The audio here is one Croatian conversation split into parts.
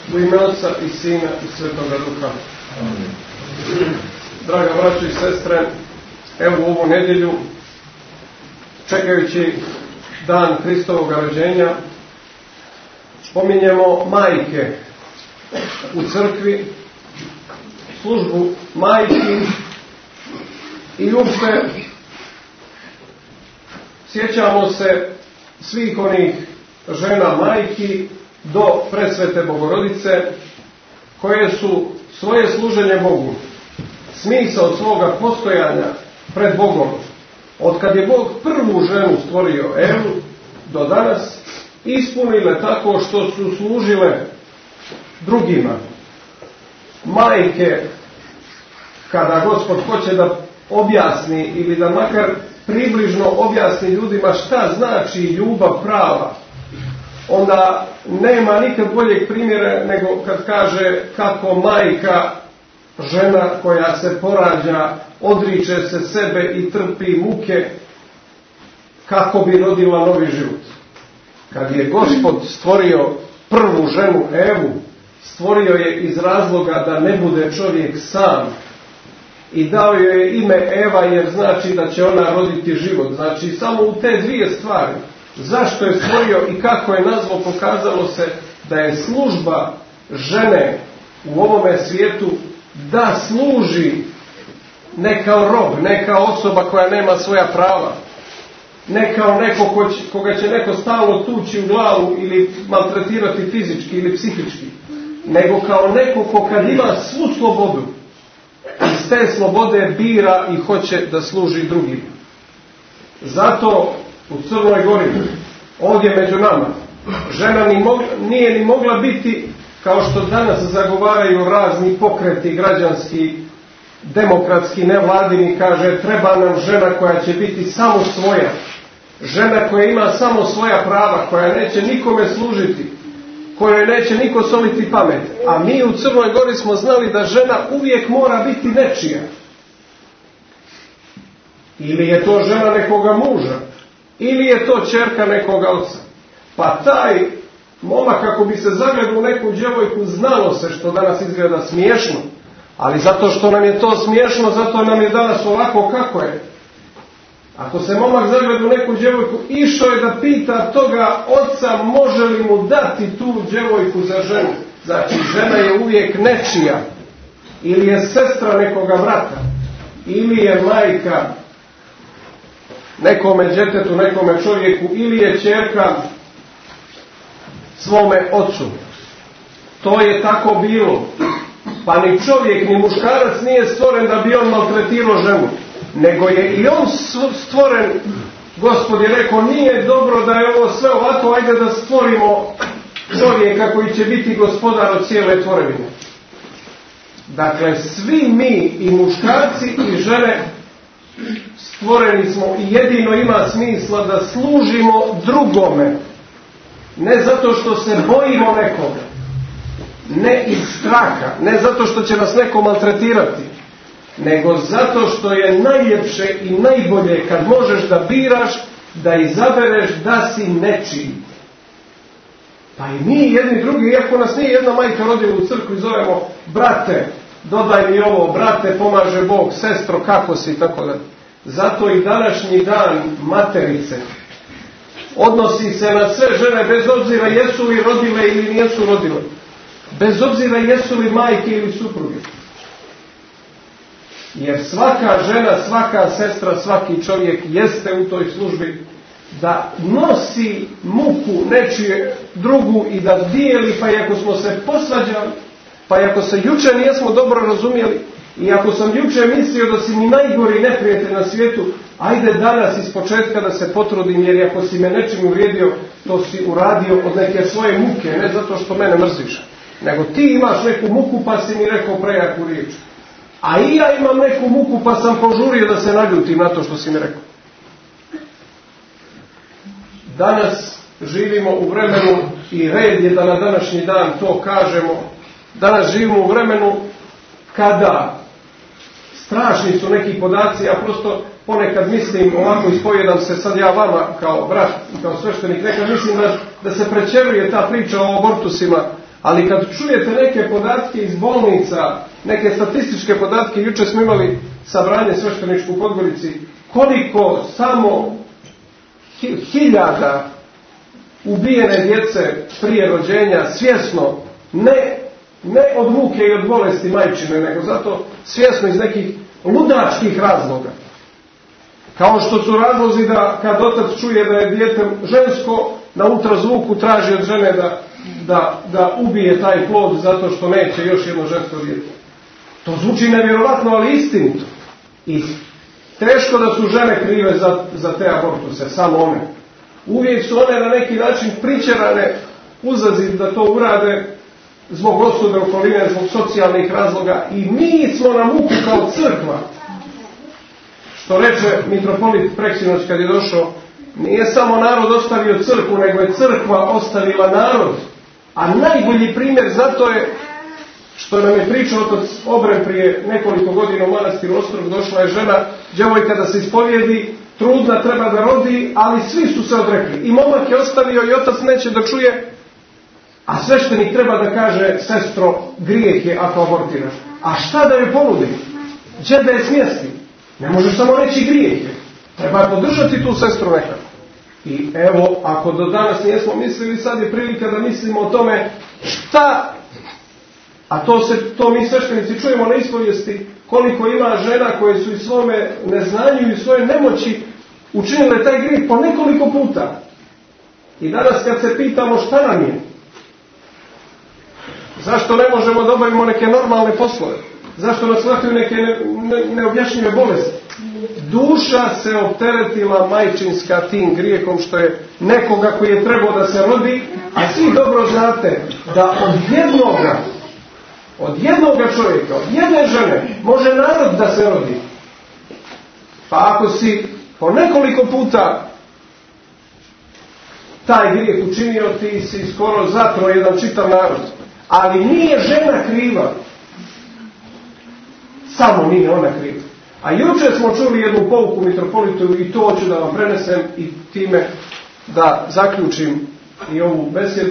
U ime Oca i Sina i Svetoga Duha. Amen. Draga braćo i sestre, evo u ovu nedjelju, čekajući dan Hristovog rođenja, spominjemo majke u crkvi, službu majki i uopšte sjećamo se svih onih žena majki do presvete Bogorodice, koje su svoje služenje Bogu, smisao svoga postojanja pred Bogom, od kad je Bog prvu ženu stvorio, Evu, do danas, ispunile tako što su služile drugima. Majke, kada Gospod hoće da objasni ili da makar približno objasni ljudima šta znači ljubav prava, onda nema nikad boljeg primjera nego kad kaže kako majka, žena koja se porađa, odriče se sebe i trpi muke kako bi rodila novi život. Kad je Gospod stvorio prvu ženu Evu, stvorio je iz razloga da ne bude čovjek sam i dao joj je ime Eva, jer znači da će ona roditi život. Znači samo u te dvije stvari, zašto je stvorio i kako je nazvao, pokazalo se da je služba žene u ovome svijetu da služi ne kao rob, ne kao osoba koja nema svoja prava, ne kao neko koga će neko stalno tući u glavu ili maltretirati fizički ili psihički, nego kao neko ko kad ima svu slobodu, iz te slobode bira i hoće da služi drugim. Zato u Crnoj Gori, ovdje među nama, žena nije ni mogla biti, kao što danas zagovaraju razni pokreti građanski, demokratski, nevladini, kaže treba nam žena koja će biti samo svoja, žena koja ima samo svoja prava, koja neće nikome služiti, kojoj neće niko soliti pamet. A mi u Crnoj Gori smo znali da žena uvijek mora biti nečija. Ili je to žena nekoga muža, ili je to ćerka nekoga oca. Pa taj momak, kako bi se zagledao u neku djevojku, znalo se, što danas izgleda smiješno, ali zato što nam je to smiješno, zato nam je danas ovako kako je. Ako se momak zagleda u neku djevojku, išao je da pita toga oca može li mu dati tu djevojku za ženu. Znači žena je uvijek nečija, ili je sestra nekoga brata, ili je majka nekome djetetu, nekome čovjeku, ili je ćerka svome ocu. To je tako bilo. Pa ni čovjek, ni muškarac nije stvoren da bi on maltretirao ženu, nego je i on stvoren. Gospod je rekao, nije dobro da je ovo sve ovako, ajde da stvorimo čovjeka koji će biti gospodar od cijele tvorevine. Dakle, svi mi, i muškarci i žene, stvoreni smo i jedino ima smisla da služimo drugome. Ne zato što se bojimo nekoga, ne iz straha, ne zato što će nas neko maltretirati, nego zato što je najljepše i najbolje kad možeš da biraš, da izabereš da si nečiji. Pa i mi jedni drugi, iako nas nije jedna majka rodila u crkvi, zovemo brate, dodaj mi ovo, brate, pomaže Bog, sestro, kako si, tako da. Zato i današnji dan materice odnosi se na sve žene, bez obzira jesu li rodile ili nijesu rodile, bez obzira jesu li majke ili supruge. Jer svaka žena, svaka sestra, svaki čovjek jeste u toj službi da nosi muku nečije drugu i da dijeli, pa i ako smo se posvađali, pa i ako se jučer nijesmo dobro razumjeli, i ako sam jučer mislio da si mi najgori neprijatelj na svijetu, ajde danas iz početka da se potrudim, jer ako si me nečim uvrijedio, to si uradio od neke svoje muke, ne zato što mene mrziš, nego ti imaš neku muku pa si mi rekao prejaku riječ. A i ja imam neku muku pa sam požurio da se naljutim na to što si mi rekao. Danas živimo u vremenu, i red je da na današnji dan to kažemo, danas živimo u vremenu kada strašni su neki podaci, ja prosto ponekad mislim, ovako ispovijedam se sad ja vama kao brat, kao sveštenik, nekad mislim da se prečeruje ta priča o abortusima, Ali kad čujete neke podatke iz bolnica, neke statističke podatke, jučer smo imali sabranje svešteničku u Podgorici, koliko samo hiljada ubijene djece prije rođenja svjesno, ne od muke i od bolesti majčine, nego zato svjesno iz nekih ludačkih razloga. Kao što su razlozi da kad otac čuje da je dijete žensko, na ultrazvuku traži od žene da ubije taj plod zato što neće još jedno žensko dijete. To zvuči nevjerovatno, ali istinito. I teško da su žene krive za te abortuse, samo one. Uvijek su one na neki način pričerane uzazi da to urade zbog osude okoline, zbog socijalnih razloga. I mi smo na muku kao crkva. Što reče mitropolit preksinoć kad je došao, nije samo narod ostavio crkvu, nego je crkva ostavila narod. A najbolji primjer zato je što nam je pričao otac Obren prije nekoliko godina u manastiru Ostrog. Došla je žena, djevojka da se ispovijedi, trudna, treba da rodi, ali svi su se odrekli. I momak je ostavio i otac neće da čuje, a sveštenik treba da kaže, sestro, grijeh je ako abortiraš. A šta da joj ponudi? Gdje da je smjesti? Ne možeš samo reći grijeh je. Treba podržati tu sestru nekako. I evo, ako do danas nismo mislili, sad je prilika da mislimo o tome šta, a to mi sveštenici čujemo na ispovijesti, koliko ima žena koje su i svome neznanju i svoje nemoći učinile taj grijeh po nekoliko puta. I danas kad se pitamo šta nam je, zašto ne možemo da obavimo neke normalne poslove, zašto nas hvataju neke neobjašnjive bolesti, duša se opteretila majčinska tim grijehom što je nekoga koji je trebao da se rodi, a svi dobro znate da od jednoga čovjeka, od jedne žene može narod da se rodi. Pa ako si po nekoliko puta taj grijeh učinio, ti si skoro zatro jedan čitav narod. Ali nije žena kriva. Samo nije ona kriva. A jučer smo čuli jednu pouku mitropolitu i to hoću da vam prenesem i time da zaključim i ovu besjedu.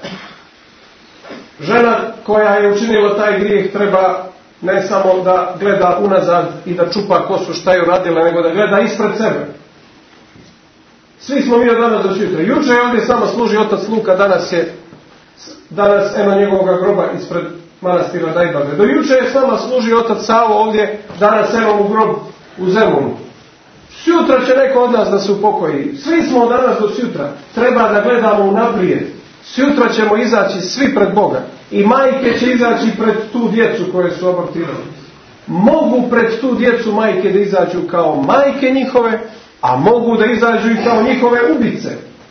Žena koja je učinila taj grijeh treba ne samo da gleda unazad i da čupa kosu šta je uradila, nego da gleda ispred sebe. Svi smo mi od danas do sutra. Jučer je ovdje samo služi otac Luka, danas eno njegovog groba ispred manastira Dajbave. Do jučer je s nama služio otac Savo ovdje, danas eno u grob u Zemunu. Sutra će neko od nas da se upokoji. Svi smo od danas do sutra. Treba da gledamo unaprijed. Sutra ćemo izaći svi pred Boga. I majke će izaći pred tu djecu koje su abortirali. Mogu pred tu djecu majke da izađu kao majke njihove, a mogu da izađu i kao njihove ubice.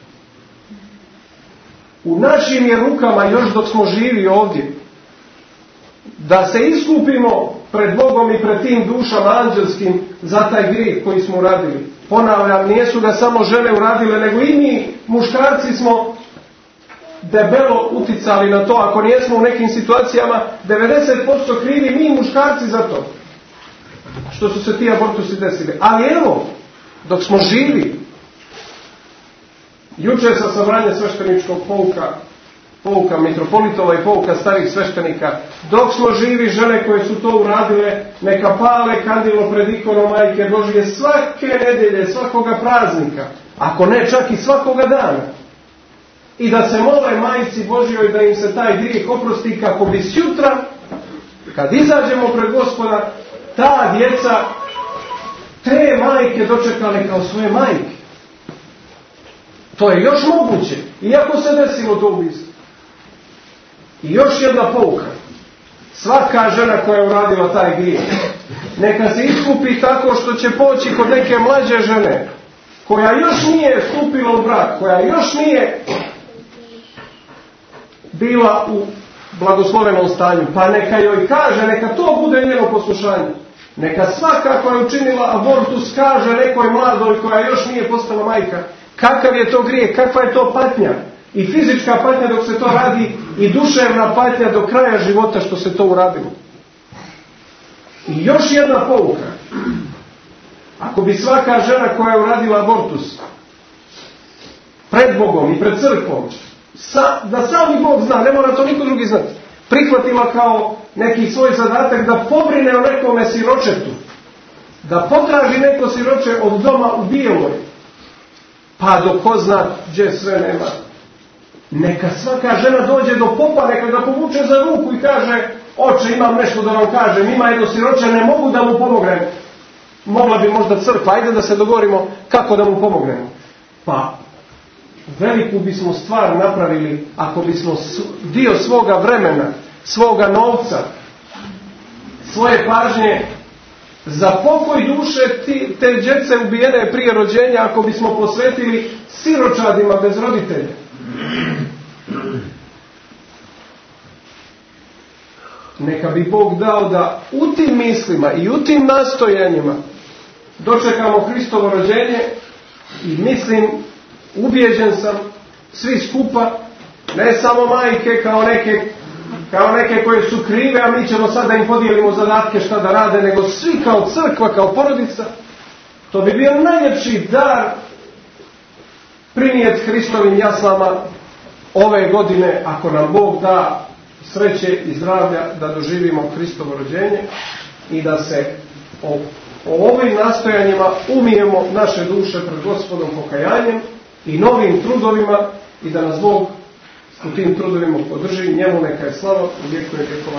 U našim je rukama, još dok smo živi ovdje, da se iskupimo pred Bogom i pred tim dušama anđelskim za taj grijeh koji smo uradili. Ponavljam, nisu ga samo žene uradile, nego i mi, muškarci, smo debelo uticali na to. Ako nijesmo u nekim situacijama 90% krivi mi muškarci za to što su se ti abortusi desili. Ali evo, dok smo živi, jučer sa sabranja svešteničkog pouka mitropolitova i pouka starih sveštenika, dok smo živi, žene koje su to uradile neka pale kandilo pred ikonom Majke Božje svake nedjelje, svakoga praznika, ako ne čak i svakoga dana, i da se mole Majci Božjoj da im se taj grijeh oprosti, kako bi sutra kad izađemo pred Gospoda ta djeca te majke dočekale kao svoje majke. To je još moguće, iako se desilo to ubistvo. I još jedna pouka. Svaka žena koja je uradila taj grijeh, neka se iskupi tako što će poći kod neke mlađe žene, koja još nije stupila u brak, koja još nije bila u blagoslovenom stanju, pa neka joj kaže, neka to bude njeno poslušanje. Neka svaka koja je učinila abortus kaže nekoj mladoj koja još nije postala majka, kakav je to grijeh, kakva je to patnja. I fizička patnja dok se to radi, i duševna patnja do kraja života što se to uradilo. I još jedna pouka. Ako bi svaka žena koja je uradila abortus pred Bogom i pred crkvom da sami Bog zna, ne mora to niko drugi znati, prihvatila kao neki svoj zadatak da pobrine o nekome siročetu, da potraži neko siroče od doma u Bijeloj, pa do ko zna gdje sve nema. Neka svaka žena dođe do popa, neka ga povuče za ruku i kaže: oče, imam nešto da vam kažem, ima jedno siroče, ne mogu da mu pomognem. Mogla bi možda crkva, ajde da se dogovorimo kako da mu pomognemo. Pa veliku bismo stvar napravili ako bismo dio svoga vremena, svoga novca, svoje pažnje za pokoj duše te djece ubijene prije rođenja, ako bismo posvetili siročadima bez roditelja. Neka bi Bog dao da u tim mislima i u tim nastojanjima dočekamo Hristovo rođenje i mislim, ubijeđen sam, svi skupa, ne samo majke kao neke koje su krive, a mi ćemo sad da im podijelimo zadatke šta da rade, nego svi kao crkva, kao porodica. To bi bio najljepši dar prinijet Hristovim jaslama ove godine, ako nam Bog da sreće i zdravlja da doživimo Hristovo rođenje i da se o ovim nastojanjima umijemo naše duše pred Gospodom pokajanjem i novim trudovima i da nas Bog u tim trudovima podrži. Njemu neka je slava u vjeku i vjekova.